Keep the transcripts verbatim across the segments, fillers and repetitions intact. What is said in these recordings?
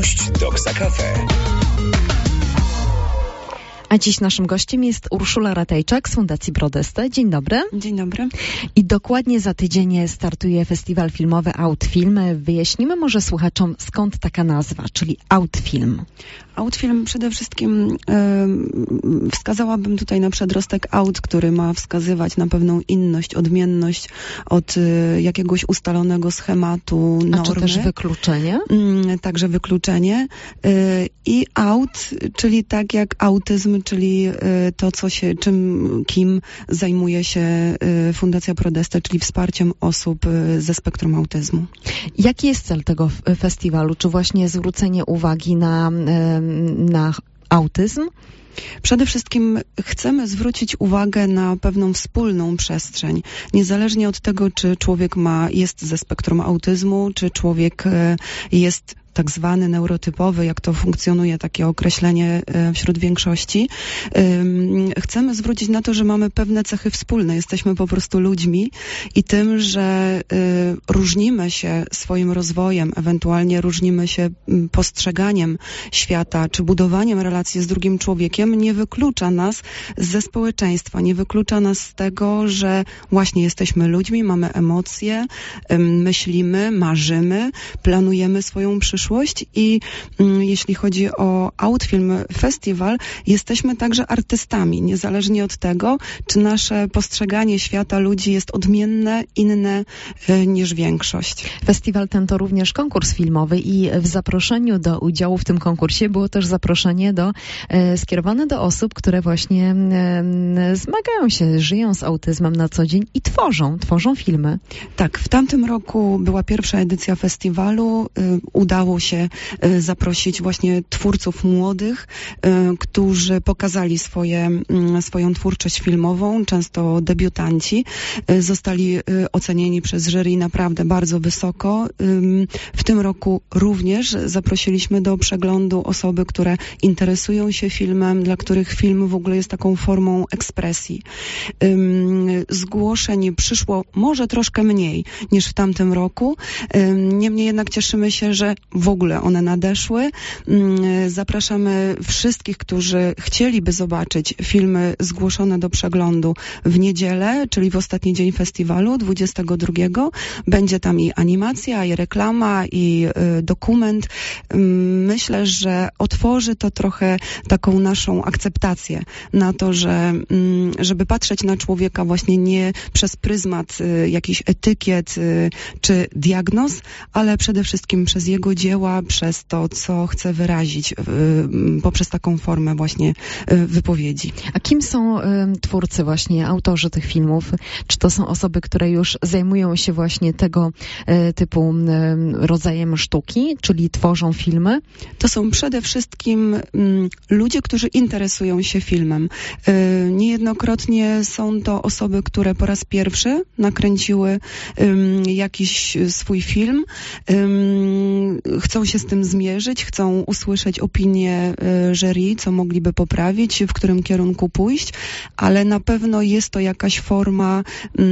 Gość Doksa Cafe. A dziś naszym gościem jest Urszula Ratajczak z Fundacji Prodeste. Dzień dobry. Dzień dobry. I dokładnie za tydzień startuje festiwal filmowy Outfilm. Wyjaśnimy może słuchaczom, skąd taka nazwa, czyli Outfilm. Outfilm przede wszystkim yy, wskazałabym tutaj na przedrostek out, który ma wskazywać na pewną inność, odmienność od y, jakiegoś ustalonego schematu, normy. A czy też wykluczenie? Yy, także wykluczenie. Yy, I out, czyli tak jak autyzm, czyli y, to, co się, czym, kim zajmuje się y, Fundacja Prodeste, czyli wsparciem osób y, ze spektrum autyzmu. Jaki jest cel tego f- festiwalu? Czy właśnie zwrócenie uwagi na, y, na autyzm? Przede wszystkim chcemy zwrócić uwagę na pewną wspólną przestrzeń. Niezależnie od tego, czy człowiek ma, jest ze spektrum autyzmu, czy człowiek y, jest tak zwany neurotypowy, jak to funkcjonuje takie określenie wśród większości. Chcemy zwrócić na to, że mamy pewne cechy wspólne. Jesteśmy po prostu ludźmi i tym, że różnimy się swoim rozwojem, ewentualnie różnimy się postrzeganiem świata, czy budowaniem relacji z drugim człowiekiem, nie wyklucza nas ze społeczeństwa, nie wyklucza nas z tego, że właśnie jesteśmy ludźmi, mamy emocje, myślimy, marzymy, planujemy swoją przyszłość. I mm, jeśli chodzi o Outfilm Festiwal, jesteśmy także artystami, niezależnie od tego, czy nasze postrzeganie świata ludzi jest odmienne, inne y, niż większość. Festiwal ten to również konkurs filmowy i w zaproszeniu do udziału w tym konkursie było też zaproszenie do, e, skierowane do osób, które właśnie e, zmagają się, żyją z autyzmem na co dzień i tworzą, tworzą filmy. Tak, w tamtym roku była pierwsza edycja festiwalu, y, udało się zaprosić właśnie twórców młodych, którzy pokazali swoje, swoją twórczość filmową, często debiutanci. Zostali ocenieni przez jury naprawdę bardzo wysoko. W tym roku również zaprosiliśmy do przeglądu osoby, które interesują się filmem, dla których film w ogóle jest taką formą ekspresji. Zgłoszeń przyszło może troszkę mniej niż w tamtym roku. Niemniej jednak cieszymy się, że w ogóle one nadeszły. Zapraszamy wszystkich, którzy chcieliby zobaczyć filmy zgłoszone do przeglądu w niedzielę, czyli w ostatni dzień festiwalu, dwudziestego drugiego. Będzie tam i animacja, i reklama, i y, dokument. Myślę, że otworzy to trochę taką naszą akceptację na to, że y, żeby patrzeć na człowieka właśnie nie przez pryzmat y, jakichś etykiet y, czy diagnoz, ale przede wszystkim przez jego dzieła, przez to, co chce wyrazić y, poprzez taką formę właśnie y, wypowiedzi. A kim są y, twórcy właśnie, autorzy tych filmów? Czy to są osoby, które już zajmują się właśnie tego y, typu y, rodzajem sztuki, czyli tworzą filmy? To są przede wszystkim y, ludzie, którzy interesują się filmem. Y, niejednokrotnie są to osoby, które po raz pierwszy nakręciły y, jakiś swój film, y, chcą się z tym zmierzyć, chcą usłyszeć opinię y, jury, co mogliby poprawić, w którym kierunku pójść, ale na pewno jest to jakaś forma y,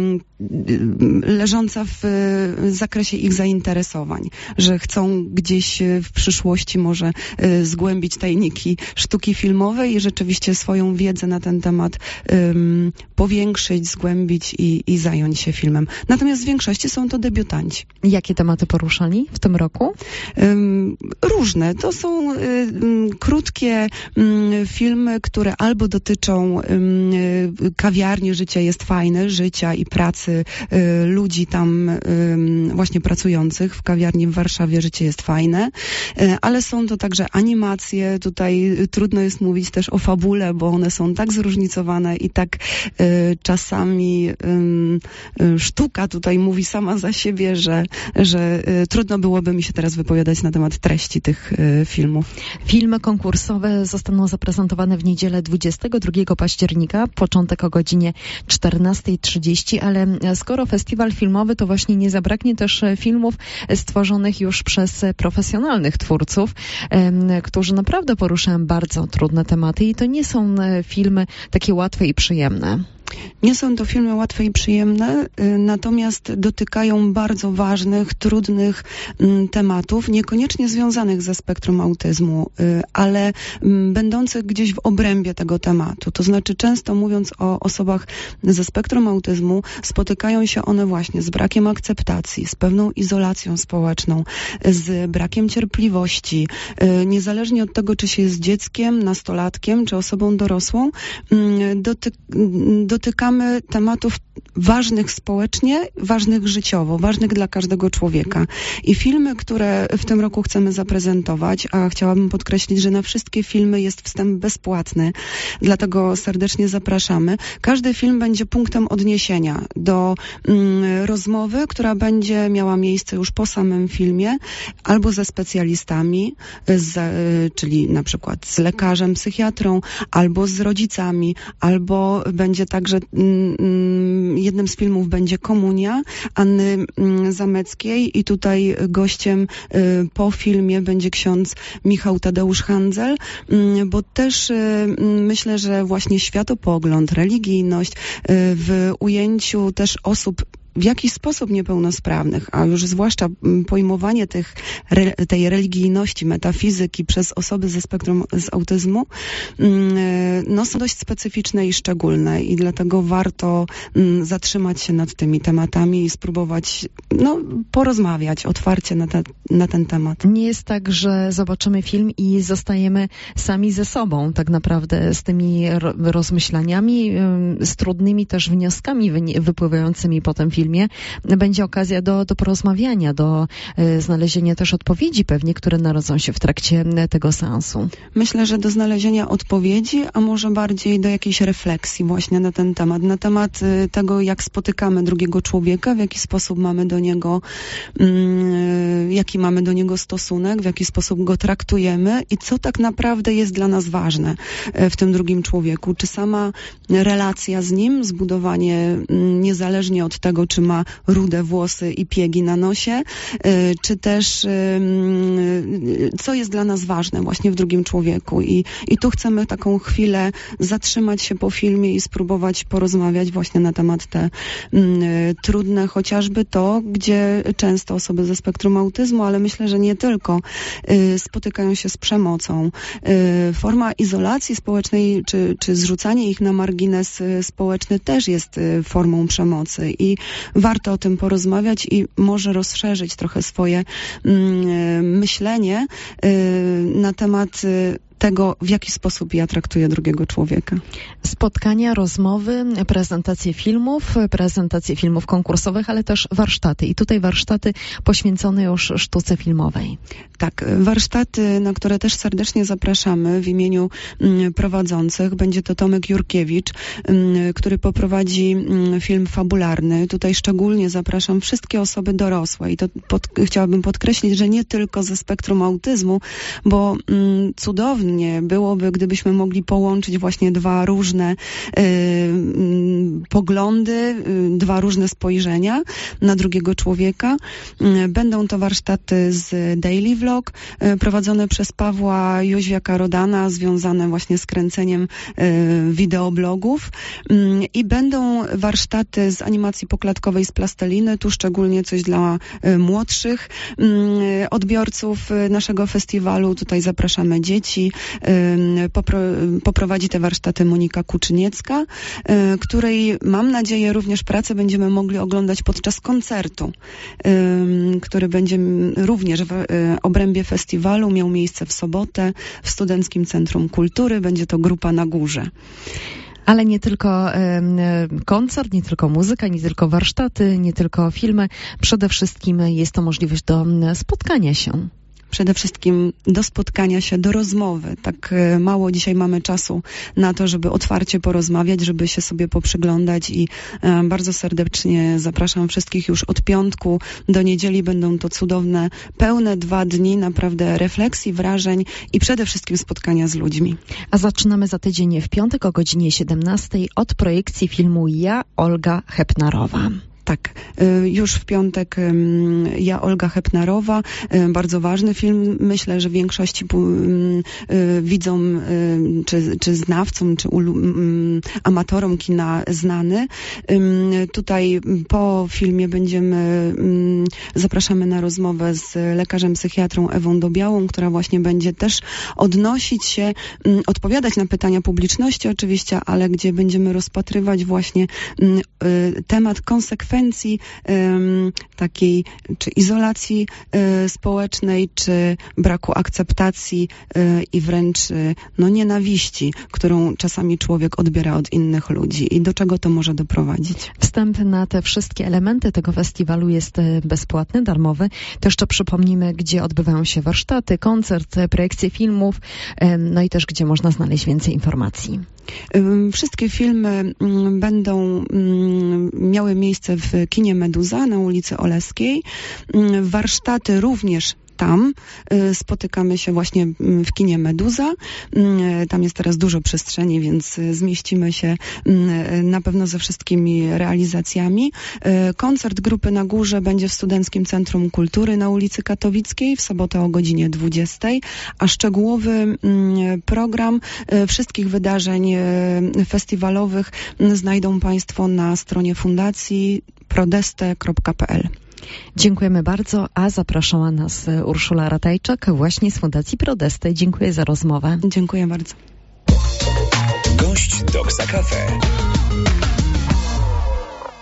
y, leżąca w, w zakresie ich zainteresowań, że chcą gdzieś w przyszłości może y, zgłębić tajniki sztuki filmowej i rzeczywiście swoją wiedzę na ten temat y, powiększyć, zgłębić i, i zająć się filmem. Natomiast w większości są to debiutanci. Jakie tematy poruszali w tym roku? Um, różne. To są um, krótkie um, filmy, które albo dotyczą um, kawiarni, życie jest fajne, życia i pracy um, ludzi tam um, właśnie pracujących w kawiarni w Warszawie, życie jest fajne, um, ale są to także animacje. Tutaj trudno jest mówić też o fabule, bo one są tak zróżnicowane i tak um, czasami um, sztuka tutaj mówi sama za siebie, że, że um, trudno byłoby mi się teraz wypowiadać na temat treści tych y, filmów. Filmy konkursowe zostaną zaprezentowane w niedzielę dwudziestego drugiego października, początek o godzinie czternasta trzydzieści, ale skoro festiwal filmowy, to właśnie nie zabraknie też filmów stworzonych już przez profesjonalnych twórców, y, którzy naprawdę poruszają bardzo trudne tematy i to nie są filmy takie łatwe i przyjemne. Nie są to filmy łatwe i przyjemne, natomiast dotykają bardzo ważnych, trudnych tematów, niekoniecznie związanych ze spektrum autyzmu, ale będących gdzieś w obrębie tego tematu. To znaczy, często mówiąc o osobach ze spektrum autyzmu, spotykają się one właśnie z brakiem akceptacji, z pewną izolacją społeczną, z brakiem cierpliwości. Niezależnie od tego, czy się jest dzieckiem, nastolatkiem, czy osobą dorosłą, doty- dotykamy tematów ważnych społecznie, ważnych życiowo, ważnych dla każdego człowieka. I filmy, które w tym roku chcemy zaprezentować, a chciałabym podkreślić, że na wszystkie filmy jest wstęp bezpłatny, dlatego serdecznie zapraszamy. Każdy film będzie punktem odniesienia do mm, rozmowy, która będzie miała miejsce już po samym filmie, albo ze specjalistami, z, y, czyli na przykład z lekarzem, psychiatrą, albo z rodzicami, albo będzie także mm, jednym z filmów będzie Komunia Anny Zameckiej i tutaj gościem y, po filmie będzie ksiądz Michał Tadeusz Handzel, y, bo też y, myślę, że właśnie światopogląd, religijność y, w ujęciu też osób w jakiś sposób niepełnosprawnych, a już zwłaszcza pojmowanie tych, re, tej religijności, metafizyki przez osoby ze spektrum z autyzmu, no, są dość specyficzne i szczególne i dlatego warto zatrzymać się nad tymi tematami i spróbować no, porozmawiać otwarcie na, te, na ten temat. Nie jest tak, że zobaczymy film i zostajemy sami ze sobą tak naprawdę z tymi rozmyślaniami, z trudnymi też wnioskami wypływającymi po tym filmie. filmie będzie okazja do, do porozmawiania, do y, znalezienia też odpowiedzi pewnie, które narodzą się w trakcie tego seansu. Myślę, że do znalezienia odpowiedzi, a może bardziej do jakiejś refleksji właśnie na ten temat, na temat y, tego, jak spotykamy drugiego człowieka, w jaki sposób mamy do niego, y, jaki mamy do niego stosunek, w jaki sposób go traktujemy i co tak naprawdę jest dla nas ważne y, w tym drugim człowieku. Czy sama relacja z nim, zbudowanie y, niezależnie od tego, czy ma rude włosy i piegi na nosie, czy też co jest dla nas ważne właśnie w drugim człowieku. I, i tu chcemy taką chwilę zatrzymać się po filmie i spróbować porozmawiać właśnie na temat te m, trudne, chociażby to, gdzie często osoby ze spektrum autyzmu, ale myślę, że nie tylko, y, spotykają się z przemocą. Y, forma izolacji społecznej, czy, czy zrzucanie ich na margines y, społeczny też jest y, formą przemocy i warto o tym porozmawiać i może rozszerzyć trochę swoje mm, myślenie y, na temat y, tego, w jaki sposób ja traktuję drugiego człowieka. Spotkania, rozmowy, prezentacje filmów, prezentacje filmów konkursowych, ale też warsztaty. I tutaj warsztaty poświęcone już sztuce filmowej. Tak, warsztaty, na które też serdecznie zapraszamy w imieniu mm, prowadzących. Będzie to Tomek Jurkiewicz, mm, który poprowadzi mm, film fabularny. Tutaj szczególnie zapraszam wszystkie osoby dorosłe i to pod, chciałabym podkreślić, że nie tylko ze spektrum autyzmu, bo mm, cudownie byłoby, gdybyśmy mogli połączyć właśnie dwa różne y, y, poglądy, y, dwa różne spojrzenia na drugiego człowieka. Y, będą to warsztaty z Daily Vlog, y, prowadzone przez Pawła Jóźwiaka-Rodana, związane właśnie z kręceniem y, wideoblogów. Y, I będą warsztaty z animacji poklatkowej z plasteliny, tu szczególnie coś dla y, młodszych y, odbiorców y, naszego festiwalu. Tutaj zapraszamy dzieci. Popro- poprowadzi te warsztaty Monika Kuczyniecka, której mam nadzieję również pracę będziemy mogli oglądać podczas koncertu, który będzie również w obrębie festiwalu, miał miejsce w sobotę w Studenckim Centrum Kultury. Będzie to Grupa na Górze. Ale nie tylko y, koncert, nie tylko muzyka, nie tylko warsztaty, nie tylko filmy. Przede wszystkim jest to możliwość do spotkania się. Przede wszystkim do spotkania się, do rozmowy. Tak mało dzisiaj mamy czasu na to, żeby otwarcie porozmawiać, żeby się sobie poprzyglądać i e, bardzo serdecznie zapraszam wszystkich już od piątku do niedzieli. Będą to cudowne, pełne dwa dni naprawdę refleksji, wrażeń i przede wszystkim spotkania z ludźmi. A zaczynamy za tydzień w piątek o godzinie siedemnastej od projekcji filmu Ja, Olga Hepnarowa. Tak, już w piątek Ja, Olga Hepnarowa, bardzo ważny film, myślę, że większości widzom, czy, czy znawcom, czy amatorom kina znany. Tutaj po filmie będziemy, zapraszamy na rozmowę z lekarzem psychiatrą Ewą Dobiałą, która właśnie będzie też odnosić się, odpowiadać na pytania publiczności oczywiście, ale gdzie będziemy rozpatrywać właśnie temat konsekwencji takiej czy izolacji społecznej, czy braku akceptacji i wręcz no, nienawiści, którą czasami człowiek odbiera od innych ludzi i do czego to może doprowadzić. Wstęp na te wszystkie elementy tego festiwalu jest bezpłatny, darmowy. To jeszcze przypomnimy, gdzie odbywają się warsztaty, koncert, projekcje filmów, no i też gdzie można znaleźć więcej informacji. Wszystkie filmy będą miały miejsce w kinie Meduza na ulicy Oleskiej. Warsztaty również tam. Spotykamy się właśnie w kinie Meduza. Tam jest teraz dużo przestrzeni, więc zmieścimy się na pewno ze wszystkimi realizacjami. Koncert Grupy na Górze będzie w Studenckim Centrum Kultury na ulicy Katowickiej w sobotę o godzinie dwudziestej, a szczegółowy program wszystkich wydarzeń festiwalowych znajdą Państwo na stronie fundacji prodeste kropka p l. Dziękujemy bardzo, a zapraszała nas Urszula Ratajczak właśnie z Fundacji Prodeste. Dziękuję za rozmowę. Dziękuję bardzo. Gość Doksa Cafe.